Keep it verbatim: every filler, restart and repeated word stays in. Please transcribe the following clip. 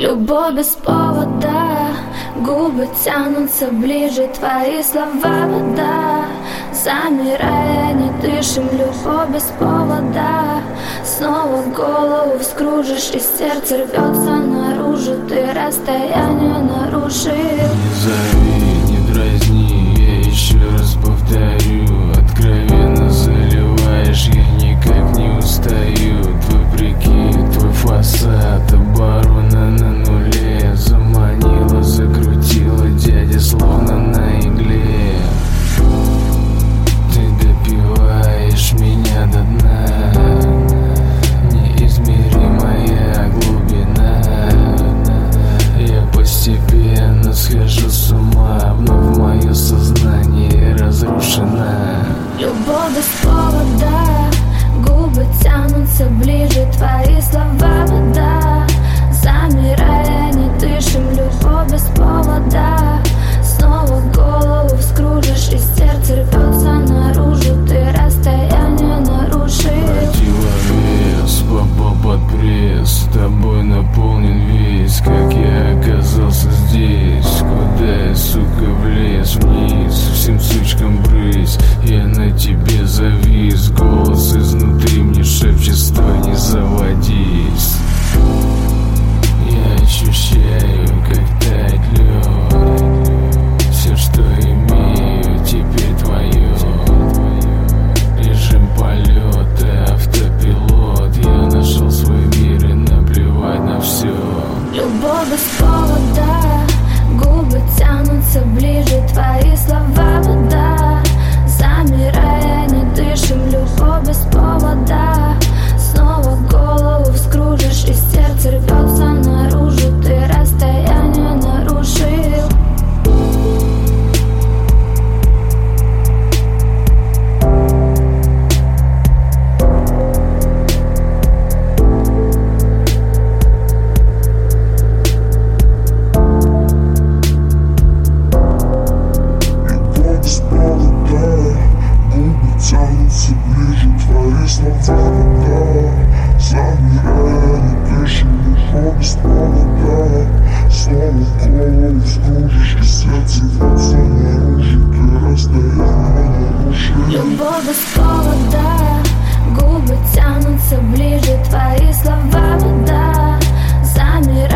Любовь без повода, губы тянутся ближе, твои слова вода. Замирая, не дышим, любовь без повода. Снова голову вскружишь, и сердце рвется наружу. Ты расстояние нарушил. Не зови, не дразни, я еще раз повторю. Откровенно заливаешь, я никак не устаю. Вопреки твой фасад, оборона на нуле. Заманила, закрутила, дядя словно на игле. Ты допиваешь меня до дна, неизмеримая глубина. Я постепенно схожу с ума, вновь мое сознание разрушено. Любовь без повода, губы тянутся ближе, твои слова вода. Замирая, не дышим, любовь без повода. Снова голову вскружишь, и сердце рвется наружу. Ты расстояние нарушил. Противовес, попал под пресс, тобой наполнен весь. Как я оказался здесь, куда я, сука, влез вниз. Всем сучкам брысь, я на тебе завис. Голос изнутри мне шепчет: стой, не заводись. Я ощущаю, как тает лед. Все, что имею, теперь твое. Режим полета, автопилот. Я нашел свой мир и наплевать на все. Любовь без повода, губы тянутся ближе, твои слова вода. Замирая, не дышим, любовь без повода. Снова голову вскружишь, и сердце рвется наружу. Ты расстояние нарушил. Тянутся ближе, твои слова вода. Замирая, не дышим, любовь без повода. Снова голову вскружишь, и сердце рвется наружу. Ты расстояние нарушил. Любовь без повода, губы тянутся ближе, твои слова вода. Замирая,